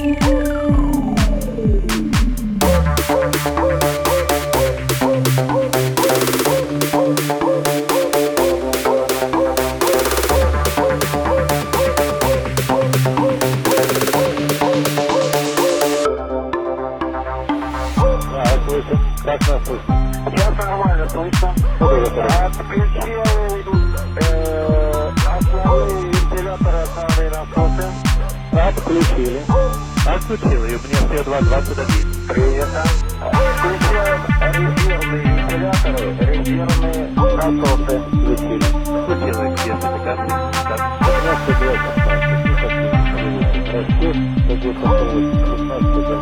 Как нас слышно? Сейчас нормально слышно. Отключил основные вентиляторы, основные насосы. Отключили. Отключили, и у меня все 221. Принято. Включаем резервные вентиляторы, резервные насосы. Включили. Включили, где сертификаты? Так. У меня 120 осталось. Расчет, 180, 16,